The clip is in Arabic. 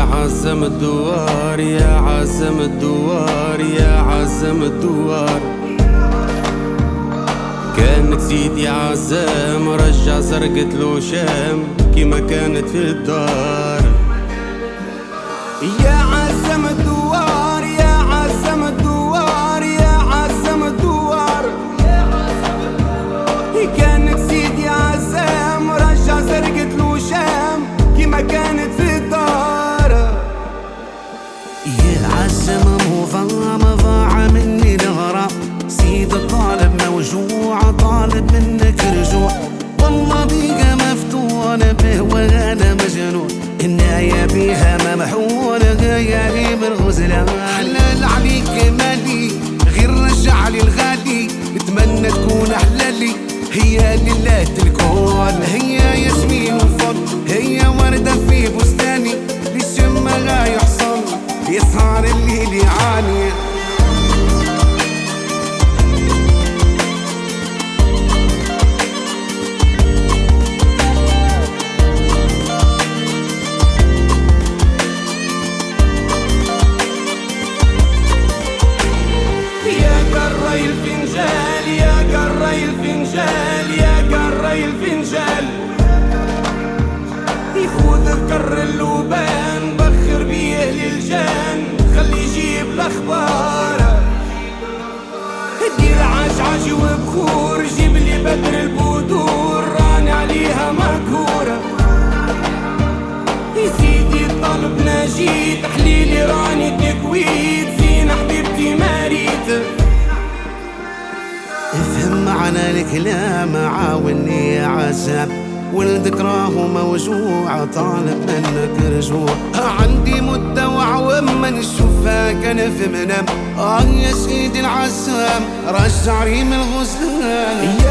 عزم الدوار يا عزم الدوار يا عزم الدوار. كانك سيدي عزام رجع زرقة له شام كيما كانت في الدار. يا عزم الدوار يا عزم الدوار يا عزم الدوار. كانك سيدي عزام رجع زرقة له شام كيما كانت في الدار. يا عزم مضاع مني الغرام، سيد الطالب موجوع طالب منك رجوع. والله بيها مفتون به وانا مجنون، النهاية بيها ممحونة يا لي بالغزلان. حلال عليك مالي غير رجع لي الغالي، نتمنى تكون احلالي هي لله الكون. هي ياسمين وفضل هي وردة في بستاني، للشم غا يحصل يسهر الليل يعاني. قري الفنجال يا قري الفنجال يا قري الفنجال. يخوذ القر اللوبان بخر بيه للجان، خلي يجيب الاخبار. دير عجعج وبخور جيب لي بدر البدور راني عليها مقهورة. سيدي الطلب ناجي تحليلي راني تكويت زين حبيبتي ماريت. افهم معنى الكلام عاوني يا عزام، ولدك راهو موجوع طالب منك رجوع. عندي مدة وعوام ما نشوفها كان في منام. يا سيدي العزام رجع ريم الغزلان.